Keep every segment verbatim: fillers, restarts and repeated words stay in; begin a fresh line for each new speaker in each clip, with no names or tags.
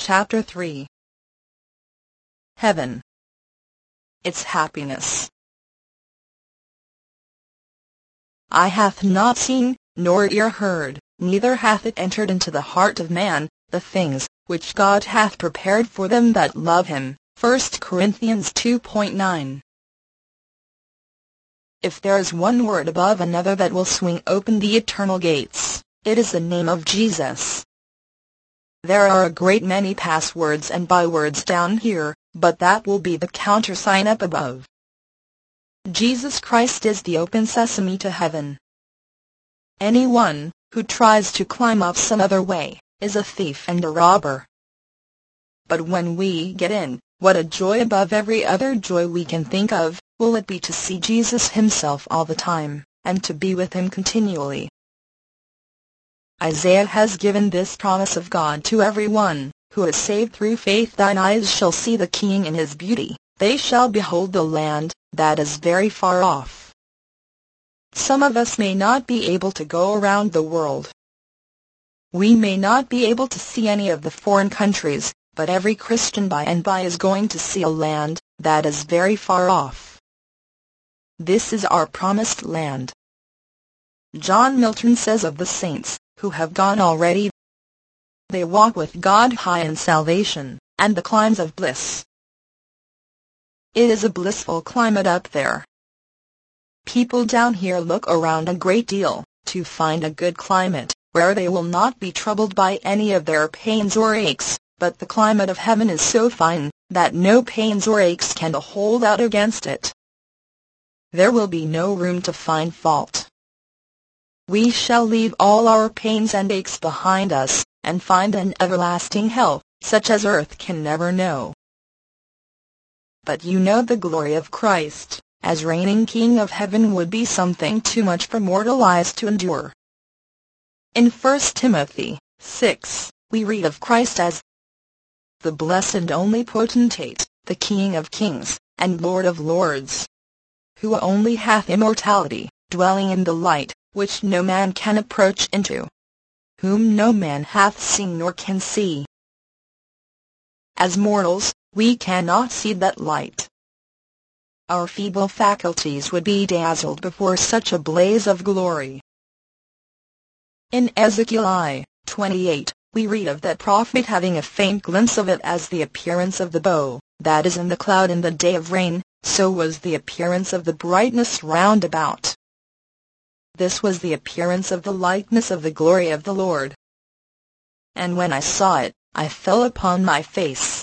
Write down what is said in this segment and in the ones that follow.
Chapter three. Heaven. Its happiness. Eye hath not seen, nor ear heard, neither hath it entered into the heart of man, the things which God hath prepared for them that love him. First Corinthians two nine. If there is one word above another that will swing open the eternal gates, it is the name of Jesus. There are a great many passwords and bywords down here, but that will be the countersign up above. Jesus Christ is the open sesame to heaven. Anyone who tries to climb up some other way is a thief and a robber. But when we get in, what a joy above every other joy we can think of will it be to see Jesus himself all the time, and to be with him continually. Isaiah has given this promise of God to everyone who is saved through faith. Thine eyes shall see the King in his beauty, they shall behold the land that is very far off. Some of us may not be able to go around the world. We may not be able to see any of the foreign countries, but every Christian by and by is going to see a land that is very far off. This is our promised land. John Milton says of the saints who have gone already, they walk with God high in salvation, and the climes of bliss. It is a blissful climate up there. People down here look around a great deal to find a good climate, where they will not be troubled by any of their pains or aches, but the climate of heaven is so fine that no pains or aches can hold out against it. There will be no room to find fault. We shall leave all our pains and aches behind us, and find an everlasting health, such as earth can never know. But you know the glory of Christ, as reigning King of heaven, would be something too much for mortal eyes to endure. In First Timothy six, we read of Christ as the blessed and only potentate, the King of kings, and Lord of lords, who only hath immortality, dwelling in the light, which no man can approach into, whom no man hath seen nor can see. As mortals, we cannot see that light. Our feeble faculties would be dazzled before such a blaze of glory. In Ezekiel twenty-eight, we read of that prophet having a faint glimpse of it as the appearance of the bow that is in the cloud in the day of rain, so was the appearance of the brightness round about. This was the appearance of the likeness of the glory of the Lord. And when I saw it, I fell upon my face.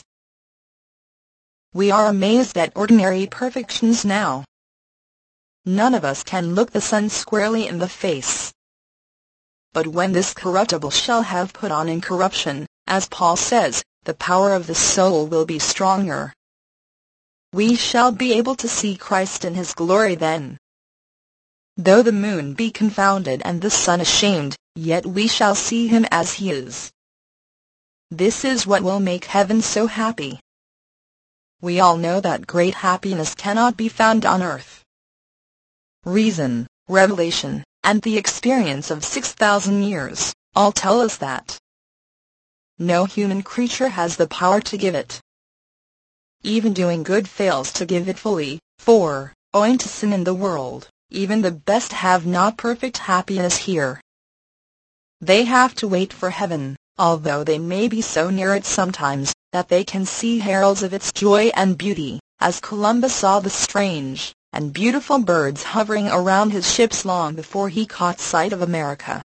We are amazed at ordinary perfections now. None of us can look the sun squarely in the face. But when this corruptible shall have put on incorruption, as Paul says, the power of the soul will be stronger. We shall be able to see Christ in his glory then. Though the moon be confounded and the sun ashamed, yet we shall see him as he is. This is what will make heaven so happy. We all know that great happiness cannot be found on earth. Reason, revelation, and the experience of six thousand years all tell us that. No human creature has the power to give it. Even doing good fails to give it fully, for, owing to sin in the world, even the best have not perfect happiness here. They have to wait for heaven, although they may be so near it sometimes that they can see heralds of its joy and beauty, as Columbus saw the strange and beautiful birds hovering around his ships long before he caught sight of America.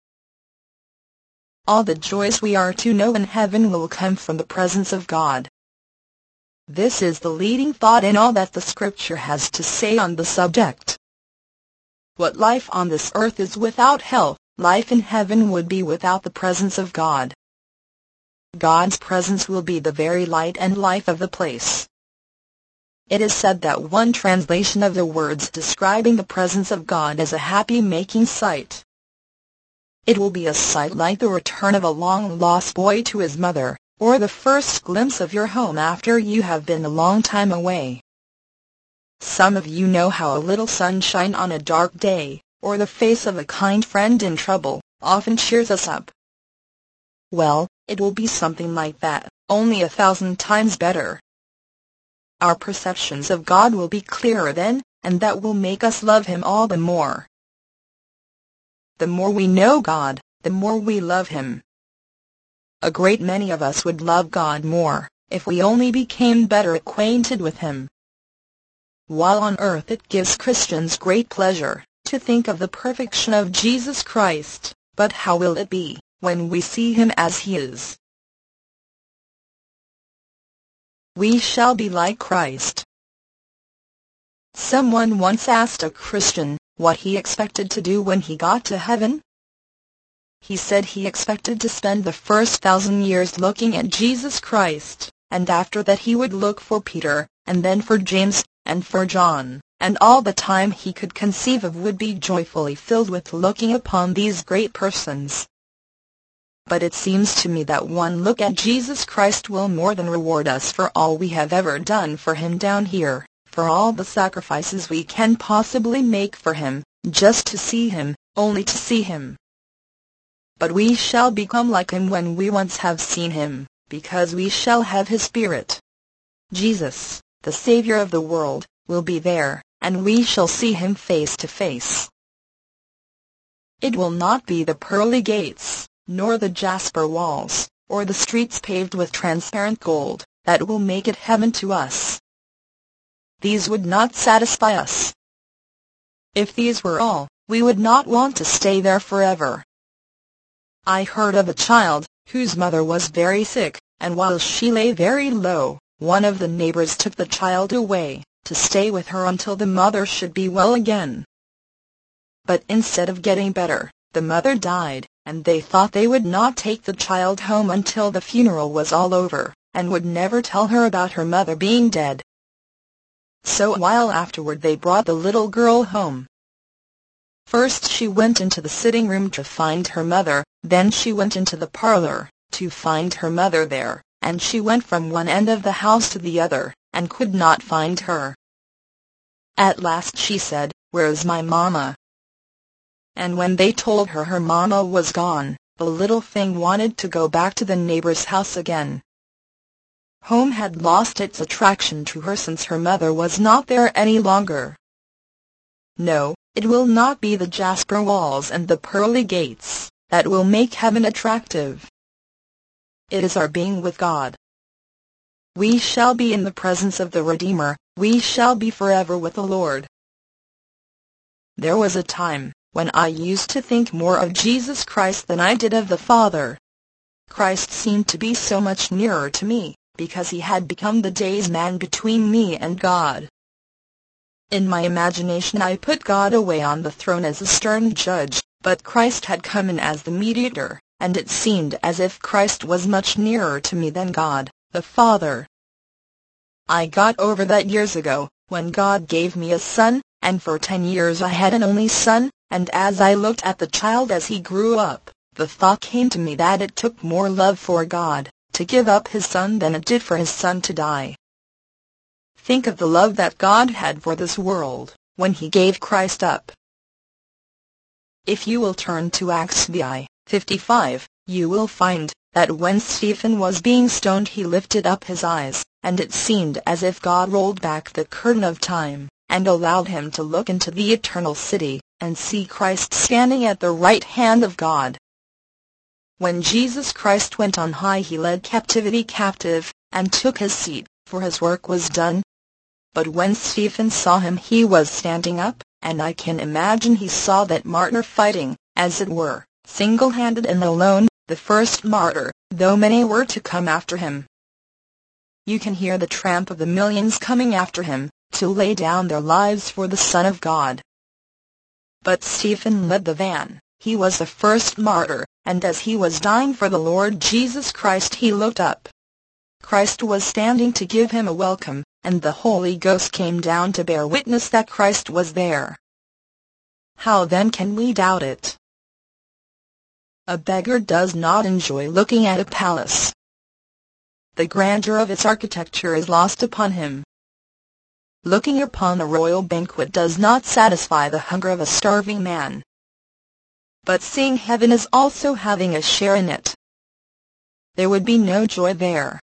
All the joys we are to know in heaven will come from the presence of God. This is the leading thought in all that the Scripture has to say on the subject. What life on this earth is without health, life in heaven would be without the presence of God. God's presence will be the very light and life of the place. It is said that one translation of the words describing the presence of God is a happy-making sight. It will be a sight like the return of a long-lost boy to his mother, or the first glimpse of your home after you have been a long time away. Some of you know how a little sunshine on a dark day, or the face of a kind friend in trouble, often cheers us up. Well, it will be something like that, only a thousand times better. Our perceptions of God will be clearer then, and that will make us love Him all the more. The more we know God, the more we love Him. A great many of us would love God more, if we only became better acquainted with Him. While on earth it gives Christians great pleasure to think of the perfection of Jesus Christ, but how will it be when we see Him as He is? We shall be like Christ. Someone once asked a Christian what he expected to do when he got to heaven. He said he expected to spend the first thousand years looking at Jesus Christ, and after that he would look for Peter, and then for James, and for John, and all the time he could conceive of would be joyfully filled with looking upon these great persons. But it seems to me that one look at Jesus Christ will more than reward us for all we have ever done for Him down here, for all the sacrifices we can possibly make for Him, just to see Him, only to see Him. But we shall become like Him when we once have seen Him, because we shall have His Spirit. Jesus, the Savior of the world, will be there, and we shall see Him face to face. It will not be the pearly gates, nor the jasper walls, or the streets paved with transparent gold, that will make it heaven to us. These would not satisfy us. If these were all, we would not want to stay there forever. I heard of a child, whose mother was very sick, and while she lay very low, one of the neighbors took the child away, to stay with her until the mother should be well again. But instead of getting better, the mother died, and they thought they would not take the child home until the funeral was all over, and would never tell her about her mother being dead. So a while afterward they brought the little girl home. First she went into the sitting room to find her mother, then she went into the parlor, to find her mother there, and she went from one end of the house to the other, and could not find her. At last she said, "Where's my mamma?" And when they told her her mamma was gone, the little thing wanted to go back to the neighbor's house again. Home had lost its attraction to her since her mother was not there any longer. No, it will not be the jasper walls and the pearly gates that will make heaven attractive. It is our being with God. We shall be in the presence of the Redeemer, we shall be forever with the Lord. There was a time when I used to think more of Jesus Christ than I did of the Father. Christ seemed to be so much nearer to me, because He had become the days man between me and God. In my imagination I put God away on the throne as a stern judge, but Christ had come in as the mediator, and it seemed as if Christ was much nearer to me than God, the Father. I got over that years ago, when God gave me a son, and for ten years I had an only son, and as I looked at the child as he grew up, the thought came to me that it took more love for God to give up His Son than it did for His Son to die. Think of the love that God had for this world, when He gave Christ up. If you will turn to Acts fifty-five, you will find that when Stephen was being stoned he lifted up his eyes, and it seemed as if God rolled back the curtain of time, and allowed him to look into the eternal city, and see Christ standing at the right hand of God. When Jesus Christ went on high He led captivity captive, and took His seat, for His work was done. But when Stephen saw Him he was standing up, and I can imagine he saw that martyr fighting, as it were, single-handed and alone, the first martyr, though many were to come after him. You can hear the tramp of the millions coming after him, to lay down their lives for the Son of God. But Stephen led the van, he was the first martyr, and as he was dying for the Lord Jesus Christ he looked up. Christ was standing to give him a welcome, and the Holy Ghost came down to bear witness that Christ was there. How then can we doubt it? A beggar does not enjoy looking at a palace. The grandeur of its architecture is lost upon him. Looking upon a royal banquet does not satisfy the hunger of a starving man. But seeing heaven is also having a share in it. There would be no joy there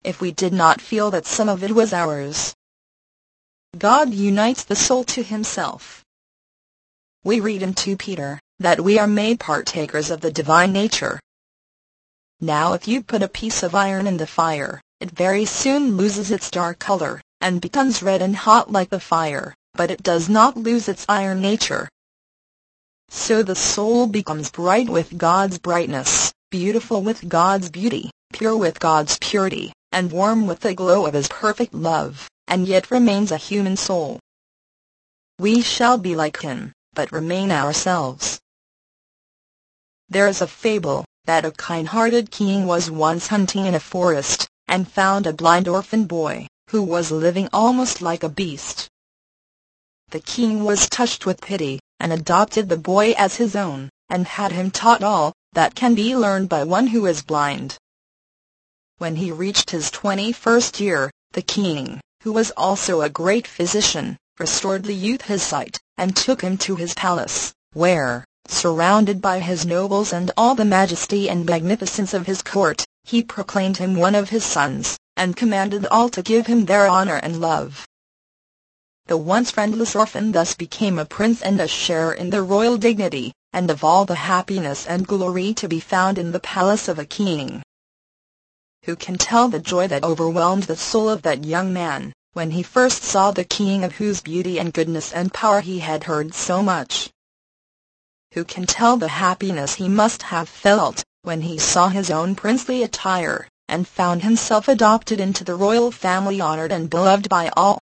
if we did not feel that some of it was ours. God unites the soul to himself. We read in Second Peter that we are made partakers of the divine nature. Now if you put a piece of iron in the fire, it very soon loses its dark color, and becomes red and hot like the fire, but it does not lose its iron nature. So the soul becomes bright with God's brightness, beautiful with God's beauty, pure with God's purity, and warm with the glow of his perfect love, and yet remains a human soul. We shall be like him, but remain ourselves. There is a fable that a kind-hearted king was once hunting in a forest, and found a blind orphan boy, who was living almost like a beast. The king was touched with pity, and adopted the boy as his own, and had him taught all that can be learned by one who is blind. When he reached his twenty-first year, the king, who was also a great physician, restored the youth his sight, and took him to his palace, where, surrounded by his nobles and all the majesty and magnificence of his court, he proclaimed him one of his sons, and commanded all to give him their honor and love. The once friendless orphan thus became a prince and a sharer in the royal dignity, and of all the happiness and glory to be found in the palace of a king. Who can tell the joy that overwhelmed the soul of that young man, when he first saw the king of whose beauty and goodness and power he had heard so much? Who can tell the happiness he must have felt, when he saw his own princely attire, and found himself adopted into the royal family, honored and beloved by all?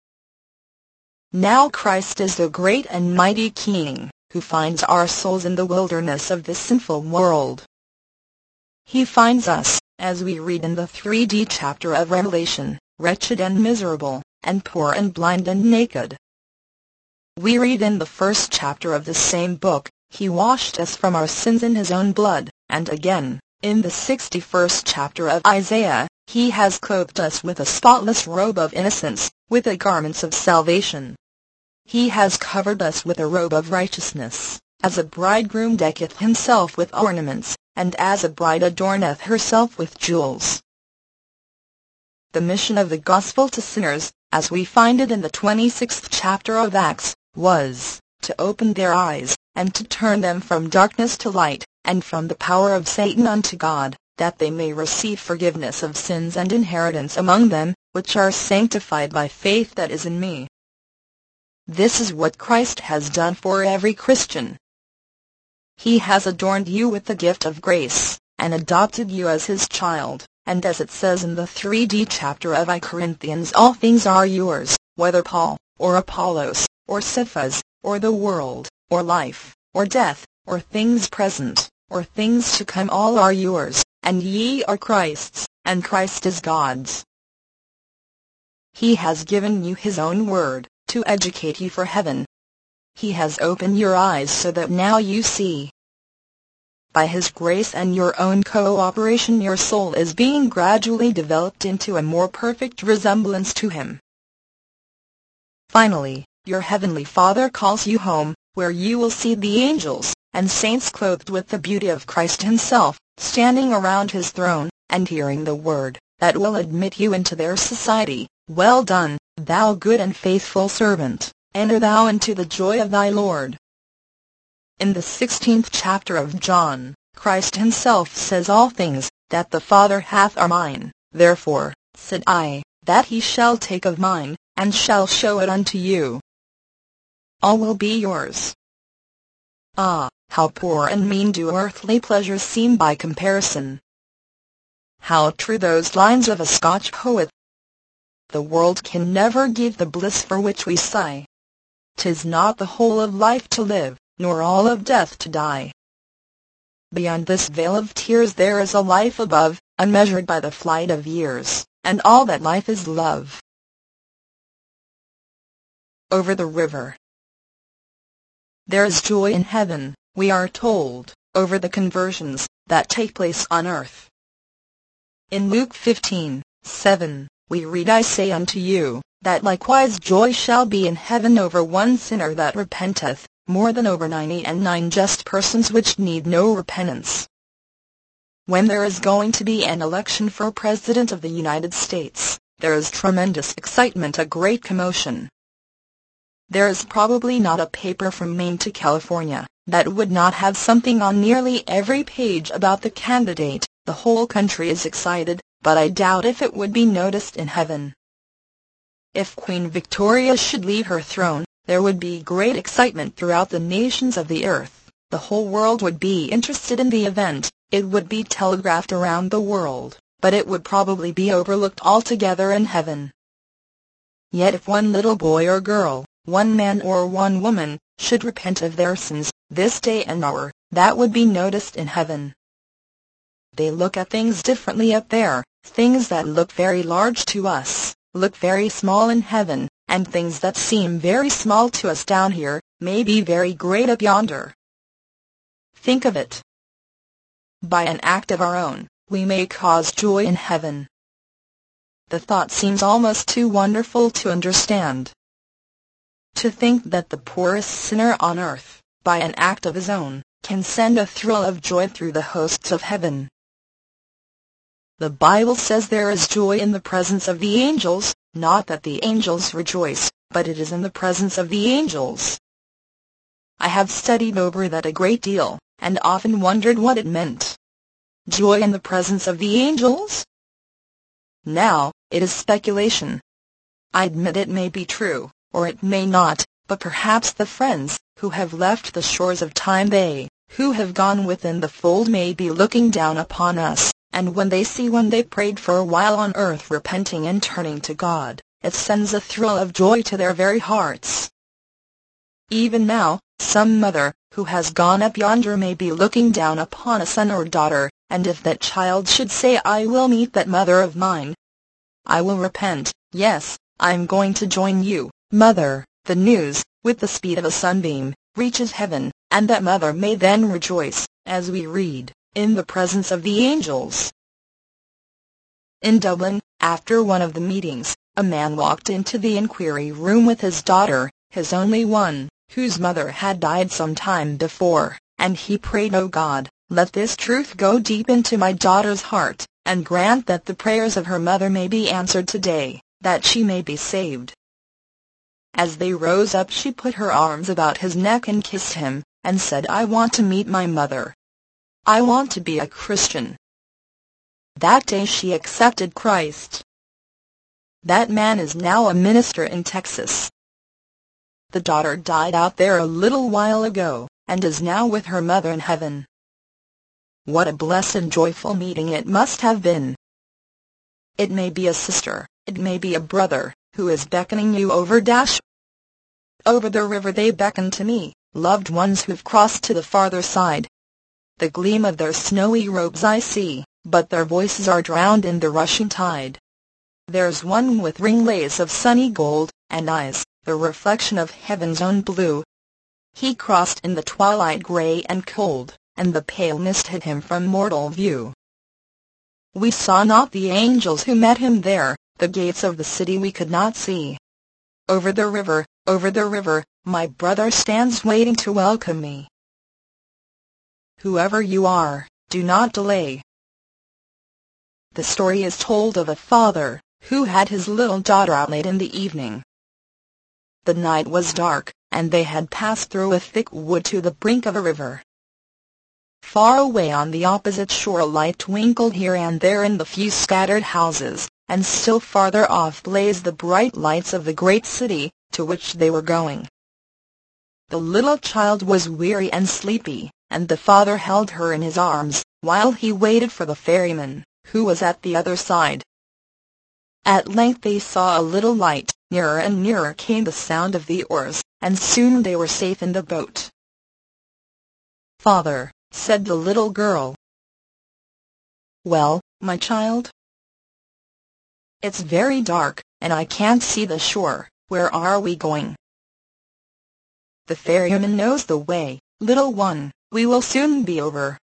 Now Christ is the great and mighty King, who finds our souls in the wilderness of this sinful world. He finds us, as we read in the third chapter of Revelation, wretched and miserable, and poor and blind and naked. We read in the first chapter of the same book, he washed us from our sins in his own blood, and again, in the sixty-first chapter of Isaiah, he has clothed us with a spotless robe of innocence, with the garments of salvation. He has covered us with a robe of righteousness, as a bridegroom decketh himself with ornaments, and as a bride adorneth herself with jewels. The mission of the gospel to sinners, as we find it in the twenty-sixth chapter of Acts, was to open their eyes, and to turn them from darkness to light, and from the power of Satan unto God, that they may receive forgiveness of sins and inheritance among them, which are sanctified by faith that is in me. This is what Christ has done for every Christian. He has adorned you with the gift of grace, and adopted you as his child, and as it says in the third chapter of First Corinthians, all things are yours, whether Paul, or Apollos, or Cephas, or the world, or life, or death, or things present, or things to come, all are yours, and ye are Christ's, and Christ is God's. He has given you his own word, to educate you for heaven. He has opened your eyes so that now you see. By his grace and your own cooperation, your soul is being gradually developed into a more perfect resemblance to him. Finally, your heavenly Father calls you home, where you will see the angels and saints clothed with the beauty of Christ himself, standing around his throne, and hearing the word that will admit you into their society. Well done, thou good and faithful servant, enter thou into the joy of thy Lord. In the sixteenth chapter of John, Christ himself says, all things that the Father hath are mine, therefore, said I, that he shall take of mine, and shall show it unto you. All will be yours. Ah, how poor and mean do earthly pleasures seem by comparison. How true those lines of a Scotch poet. The world can never give the bliss for which we sigh. 'Tis not the whole of life to live, nor all of death to die. Beyond this veil of tears there is a life above, unmeasured by the flight of years, and all that life is love. Over the river. There is joy in heaven, we are told, over the conversions that take place on earth. In Luke fifteen, seven, we read, I say unto you, that likewise joy shall be in heaven over one sinner that repenteth, more than over ninety and nine just persons which need no repentance. When there is going to be an election for President of the United States, there is tremendous excitement, a great commotion. There is probably not a paper from Maine to California that would not have something on nearly every page about the candidate. The whole country is excited, but I doubt if it would be noticed in heaven. If Queen Victoria should leave her throne, there would be great excitement throughout the nations of the earth. The whole world would be interested in the event. It would be telegraphed around the world, but it would probably be overlooked altogether in heaven. Yet if one little boy or girl, one man or one woman, should repent of their sins, this day and hour, that would be noticed in heaven. They look at things differently up there. Things that look very large to us, look very small in heaven, and things that seem very small to us down here, may be very great up yonder. Think of it. By an act of our own, we may cause joy in heaven. The thought seems almost too wonderful to understand. To think that the poorest sinner on earth, by an act of his own, can send a thrill of joy through the hosts of heaven. The Bible says there is joy in the presence of the angels, not that the angels rejoice, but it is in the presence of the angels. I have studied over that a great deal, and often wondered what it meant. Joy in the presence of the angels? Now, it is speculation. I admit it may be true, or it may not, but perhaps the friends, who have left the shores of time, they, who have gone within the fold, may be looking down upon us, and when they see when they prayed for a while on earth repenting and turning to God, it sends a thrill of joy to their very hearts. Even now, some mother, who has gone up yonder, may be looking down upon a son or daughter, and if that child should say, "I will meet that mother of mine. I will repent, yes, I'm going to join you, mother," the news, with the speed of a sunbeam, reaches heaven, and that mother may then rejoice, as we read, in the presence of the angels. In Dublin, after one of the meetings, a man walked into the inquiry room with his daughter, his only one, whose mother had died some time before, and he prayed, "O God, let this truth go deep into my daughter's heart, and grant that the prayers of her mother may be answered today, that she may be saved." As they rose up, she put her arms about his neck and kissed him, and said, "I want to meet my mother. I want to be a Christian." That day she accepted Christ. That man is now a minister in Texas. The daughter died out there a little while ago, and is now with her mother in heaven. What a blessed, joyful meeting it must have been. It may be a sister, it may be a brother, who is beckoning you over dash. Over the river they beckon to me, loved ones who've crossed to the farther side. The gleam of their snowy robes I see, but their voices are drowned in the rushing tide. There's one with ringlets of sunny gold, and eyes, the reflection of heaven's own blue. He crossed in the twilight gray and cold, and the pale mist hid him from mortal view. We saw not the angels who met him there, the gates of the city we could not see. Over the river, over the river, my brother stands waiting to welcome me. Whoever you are, do not delay. The story is told of a father, who had his little daughter out late in the evening. The night was dark, and they had passed through a thick wood to the brink of a river. Far away on the opposite shore a light twinkled here and there in the few scattered houses, and still farther off blazed the bright lights of the great city, to which they were going. The little child was weary and sleepy, and the father held her in his arms, while he waited for the ferryman, who was at the other side. At length they saw a little light, nearer and nearer came the sound of the oars, and soon they were safe in the boat. "Father," said the little girl. "Well, my child?" "It's very dark, and I can't see the shore. Where are we going?" "The ferryman knows the way, little one. We will soon be over."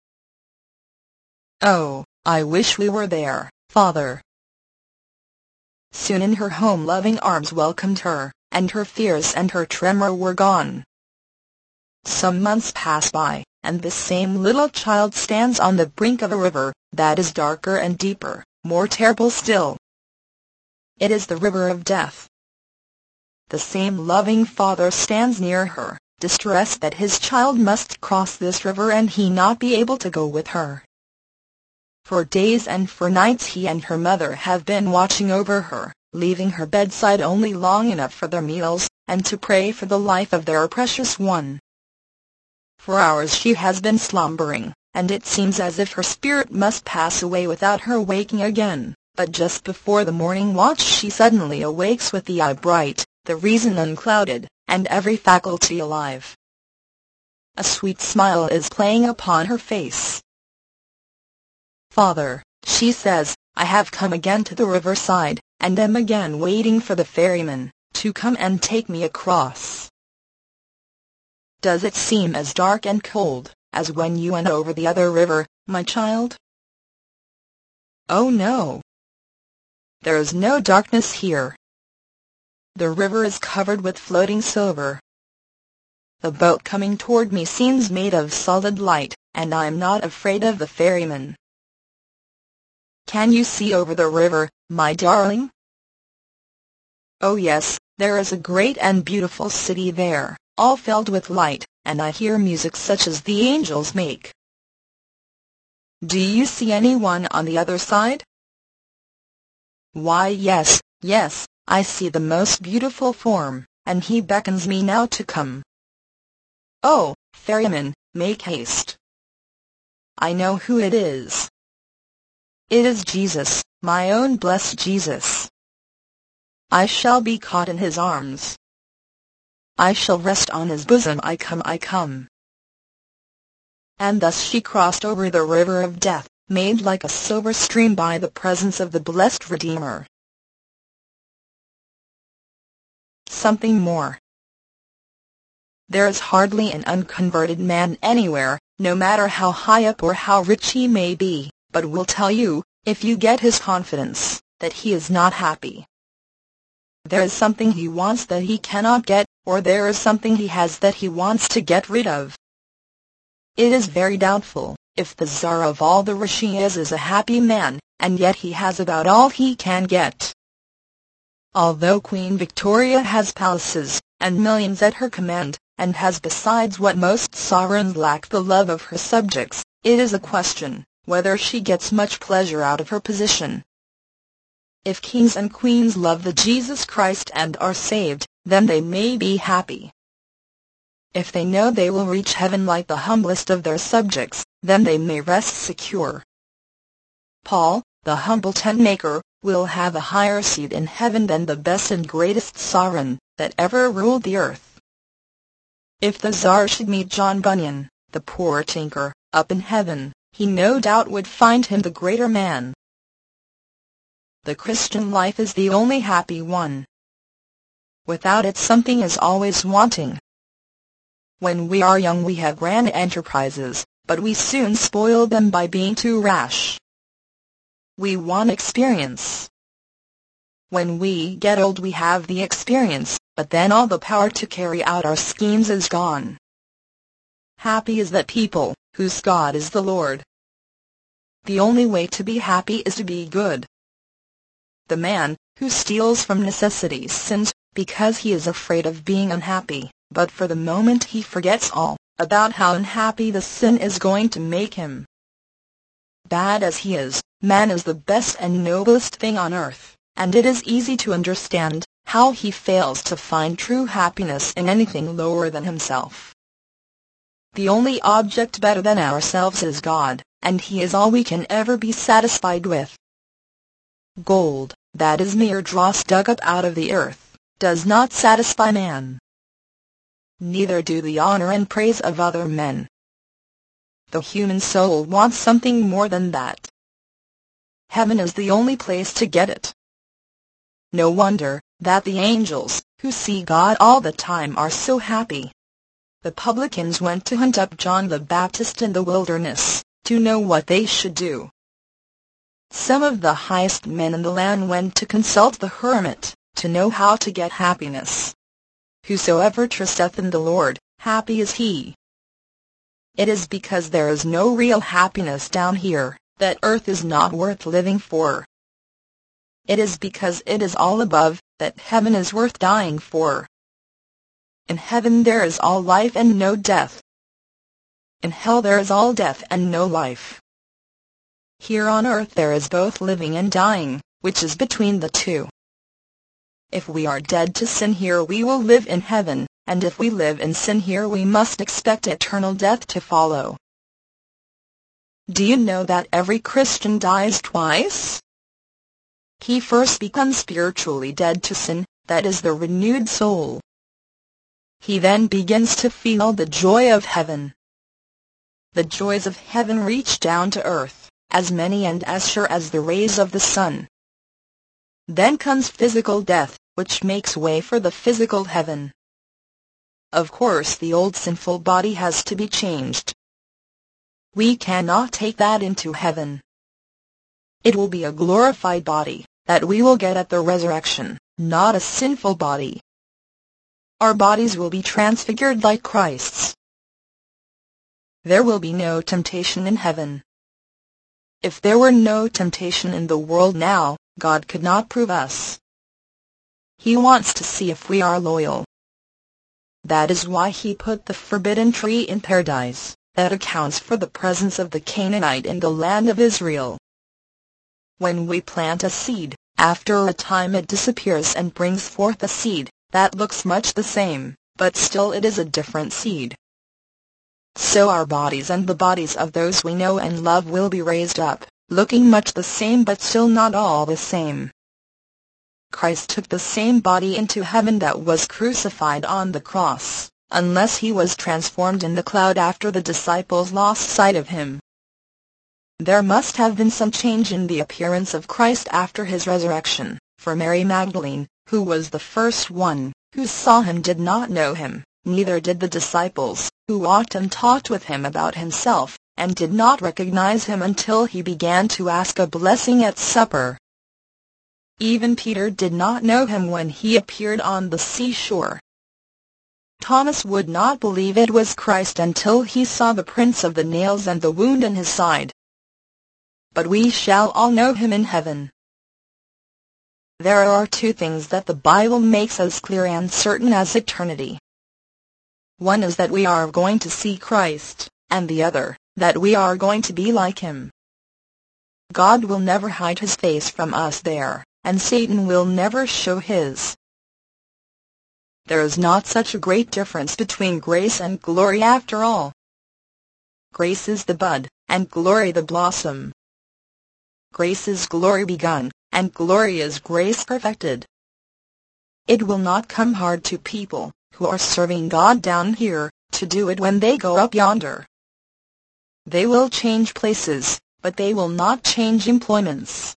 "Oh, I wish we were there, father." Soon in her home loving arms welcomed her, and her fears and her tremor were gone. Some months pass by, and this same little child stands on the brink of a river that is darker and deeper, more terrible still. It is the river of death. The same loving father stands near her, distressed that his child must cross this river and he not be able to go with her. For days and for nights he and her mother have been watching over her, leaving her bedside only long enough for their meals, and to pray for the life of their precious one. For hours she has been slumbering, and it seems as if her spirit must pass away without her waking again, but just before the morning watch she suddenly awakes with the eye bright, the reason unclouded, and every faculty alive. A sweet smile is playing upon her face. "Father," she says, "I have come again to the riverside, and am again waiting for the ferryman to come and take me across. Does it seem as dark and cold as when you went over the other river, my child?" "Oh no. There is no darkness here. The river is covered with floating silver. The boat coming toward me seems made of solid light, and I am not afraid of the ferryman." "Can you see over the river, my darling?" "Oh yes, there is a great and beautiful city there, all filled with light, and I hear music such as the angels make." "Do you see anyone on the other side?" "Why yes, yes, I see the most beautiful form, and he beckons me now to come." "Oh, ferryman, make haste. I know who it is. It is Jesus, my own blessed Jesus. I shall be caught in his arms. I shall rest on his bosom. I come, I come." And thus she crossed over the river of death, made like a silver stream by the presence of the blessed Redeemer. Something more. There is hardly an unconverted man anywhere, no matter how high up or how rich he may be, but will tell you, if you get his confidence, that he is not happy. There is something he wants that he cannot get, or there is something he has that he wants to get rid of. It is very doubtful if the Tsar of all the Russias is a happy man, and yet he has about all he can get. Although Queen Victoria has palaces and millions at her command, and has besides what most sovereigns lack, the love of her subjects, it is a question whether she gets much pleasure out of her position. If kings and queens love the Jesus Christ and are saved, then they may be happy. If they know they will reach heaven like the humblest of their subjects, then they may rest secure. Paul, the humble tent-maker, will have a higher seat in heaven than the best and greatest sovereign that ever ruled the earth. If the Tsar should meet John Bunyan, the poor tinker, up in heaven, he no doubt would find him the greater man. The Christian life is the only happy one. Without it something is always wanting. When we are young we have grand enterprises, but we soon spoil them by being too rash. We want experience. When we get old we have the experience, but then all the power to carry out our schemes is gone. Happy is that people whose God is the Lord. The only way to be happy is to be good. The man who steals from necessity sins, because he is afraid of being unhappy, but for the moment he forgets all about how unhappy the sin is going to make him. Bad as he is, man is the best and noblest thing on earth, and it is easy to understand how he fails to find true happiness in anything lower than himself. The only object better than ourselves is God, and he is all we can ever be satisfied with. Gold, that is mere dross dug up out of the earth, does not satisfy man. Neither do the honor and praise of other men. The human soul wants something more than that. Heaven is the only place to get it. No wonder that the angels, who see God all the time, are so happy. The publicans went to hunt up John the Baptist in the wilderness, to know what they should do. Some of the highest men in the land went to consult the hermit, to know how to get happiness. Whosoever trusteth in the Lord happy is he. It is because there is no real happiness down here, that earth is not worth living for. It is because it is all above, that heaven is worth dying for. In heaven there is all life and no death. In hell there is all death and no life. Here on earth there is both living and dying, which is between the two. If we are dead to sin here we will live in heaven, and if we live in sin here we must expect eternal death to follow. Do you know that every Christian dies twice? He first becomes spiritually dead to sin, that is the renewed soul. He then begins to feel the joy of heaven. The joys of heaven reach down to earth, as many and as sure as the rays of the sun. Then comes physical death, which makes way for the physical heaven. Of course the old sinful body has to be changed. We cannot take that into heaven. It will be a glorified body, that we will get at the resurrection, not a sinful body. Our bodies will be transfigured like Christ's. There will be no temptation in heaven. If there were no temptation in the world now, God could not prove us. He wants to see if we are loyal. That is why he put the forbidden tree in paradise, that accounts for the presence of the Canaanite in the land of Israel. When we plant a seed, after a time it disappears and brings forth a seed that looks much the same, but still it is a different seed. So our bodies and the bodies of those we know and love will be raised up, looking much the same but still not all the same. Christ took the same body into heaven that was crucified on the cross, unless he was transformed in the cloud after the disciples lost sight of him. There must have been some change in the appearance of Christ after his resurrection, for Mary Magdalene, who was the first one who saw him, did not know him, neither did the disciples, who often talked with him about himself, and did not recognize him until he began to ask a blessing at supper. Even Peter did not know him when he appeared on the seashore. Thomas would not believe it was Christ until he saw the prints of the nails and the wound in his side. But we shall all know him in heaven. There are two things that the Bible makes as clear and certain as eternity. One is that we are going to see Christ, and the other, that we are going to be like him. God will never hide his face from us there, and Satan will never show his. There is not such a great difference between grace and glory after all. Grace is the bud, and glory the blossom. Grace is glory begun, and glory is grace perfected. It will not come hard to people who are serving God down here to do it when they go up yonder. They will change places, but they will not change employments.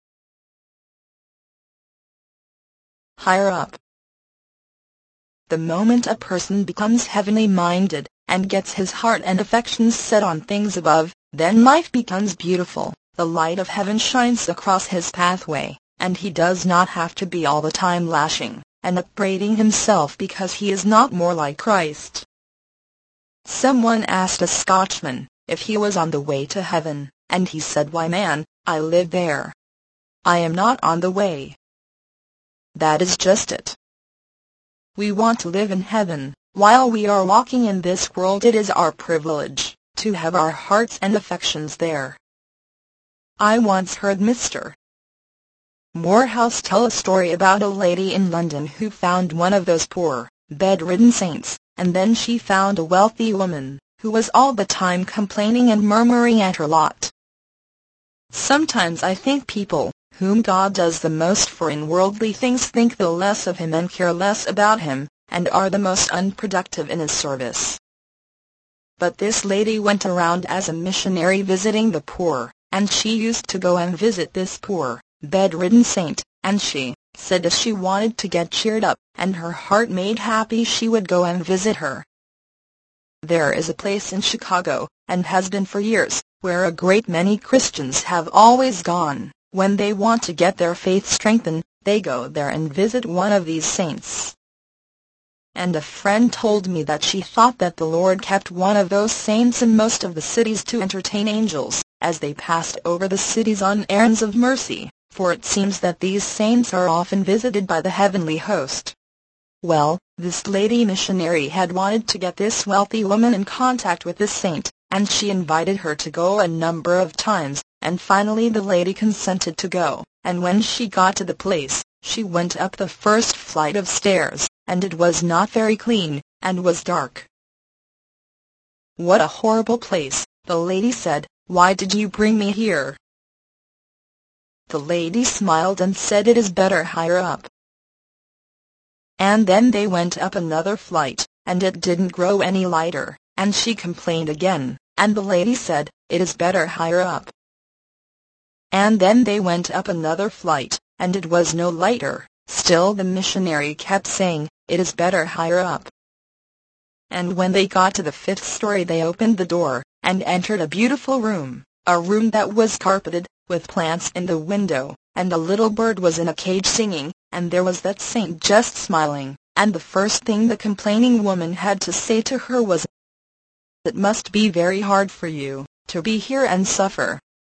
Higher up. The moment a person becomes heavenly minded, and gets his heart and affections set on things above, then life becomes beautiful. The light of heaven shines across his pathway, and he does not have to be all the time lashing and upbraiding himself because he is not more like Christ. Someone asked a Scotchman if he was on the way to heaven, and he said, "Why, man, I live there. I am not on the way." That is just it. We want to live in heaven. While we are walking in this world, it is our privilege to have our hearts and affections there. I once heard Mister Morehouse tell a story about a lady in London who found one of those poor, bedridden saints, and then she found a wealthy woman who was all the time complaining and murmuring at her lot. Sometimes I think people whom God does the most for in worldly things think the less of him and care less about him, and are the most unproductive in his service. But this lady went around as a missionary visiting the poor, and she used to go and visit this poor, bedridden saint, and she said if she wanted to get cheered up, and her heart made happy, she would go and visit her. There is a place in Chicago, and has been for years, where a great many Christians have always gone. When they want to get their faith strengthened, they go there and visit one of these saints. and a friend told me that she thought that the Lord kept one of those saints in most of the cities to entertain angels, as they passed over the cities on errands of mercy, for it seems that these saints are often visited by the heavenly host. Well, this lady missionary had wanted to get this wealthy woman in contact with this saint, and she invited her to go a number of times, and finally the lady consented to go, and when she got to the place, she went up the first flight of stairs, and it was not very clean, and was dark. "What a horrible place," the lady said. "Why did you bring me here?" The lady smiled and said, "It is better higher up." And then they went up another flight, and it didn't grow any lighter, and she complained again, and the lady said, "It is better higher up." And then they went up another flight, and it was no lighter, still the missionary kept saying, "It is better higher up." And when they got to the fifth story they opened the door, and entered a beautiful room, a room that was carpeted, with plants in the window, and a little bird was in a cage singing, and there was that saint just smiling, and the first thing the complaining woman had to say to her was, "It must be very hard for you, to be here and suffer."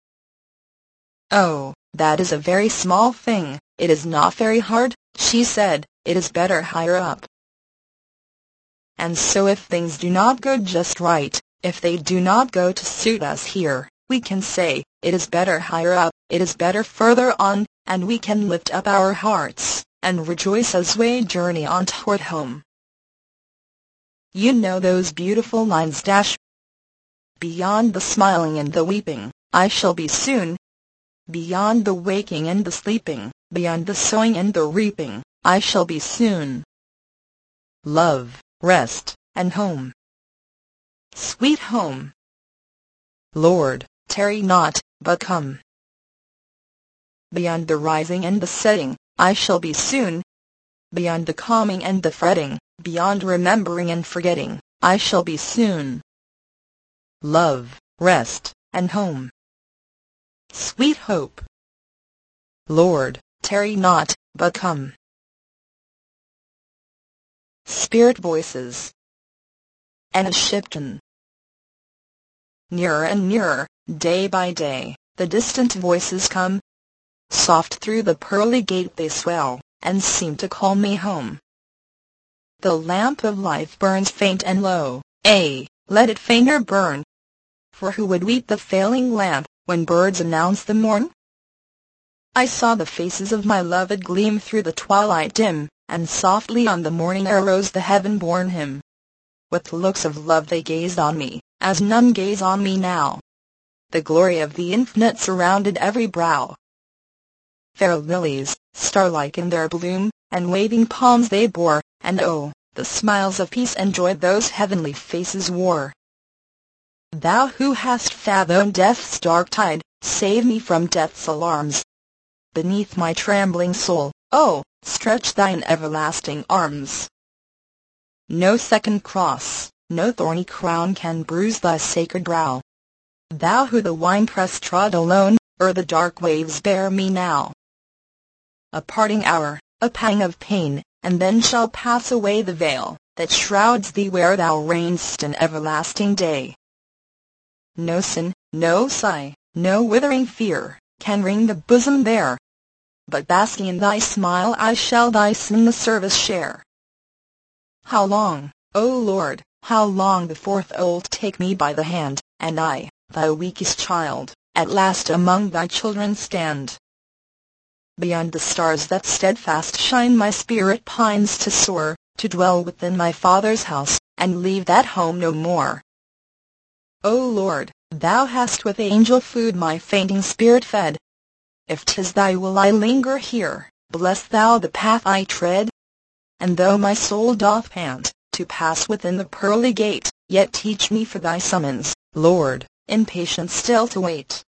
"Oh, that is a very small thing, it is not very hard," she said, "it is better higher up." And so if things do not go just right, if they do not go to suit us here, we can say, "It is better higher up, it is better further on," and we can lift up our hearts, and rejoice as we journey on toward home. You know those beautiful lines dash, "Beyond the smiling and the weeping, I shall be soon. Beyond the waking and the sleeping, beyond the sowing and the reaping, I shall be soon. Love, rest, and home. Sweet home. Lord, tarry not, but come. Beyond the rising and the setting, I shall be soon. Beyond the calming and the fretting, beyond remembering and forgetting, I shall be soon. Love, rest, and home. Sweet hope. Lord, tarry not, but come." Spirit Voices. Anna Shipton. Nearer and nearer, day by day, the distant voices come. Soft through the pearly gate they swell, and seem to call me home. The lamp of life burns faint and low, ay, let it fainter burn. For who would weep the failing lamp, when birds announce the morn? I saw the faces of my loved gleam through the twilight dim, and softly on the morning air rose the heaven-born hymn. With looks of love they gazed on me, as none gaze on me now. The glory of the infinite surrounded every brow. Fair lilies, star-like in their bloom, and waving palms they bore, and oh, the smiles of peace and joy those heavenly faces wore. Thou who hast fathomed death's dark tide, save me from death's alarms. Beneath my trembling soul, oh, stretch thine everlasting arms. No second cross, no thorny crown can bruise thy sacred brow. Thou who the winepress trod alone, o'er the dark waves bear me now. A parting hour, a pang of pain, and then shall pass away the veil that shrouds thee where thou reign'st in everlasting day. No sin, no sigh, no withering fear, can wring the bosom there. But basking in thy smile I shall thy sin the service share. How long, O Lord, how long before thou'lt take me by the hand, and I, thy weakest child, at last among thy children stand? Beyond the stars that steadfast shine my spirit pines to soar, to dwell within my Father's house, and leave that home no more. O Lord, thou hast with angel food my fainting spirit fed. If 'tis thy will I linger here, bless thou the path I tread. And though my soul doth pant, to pass within the pearly gate, yet teach me for thy summons, Lord, in patience still to wait.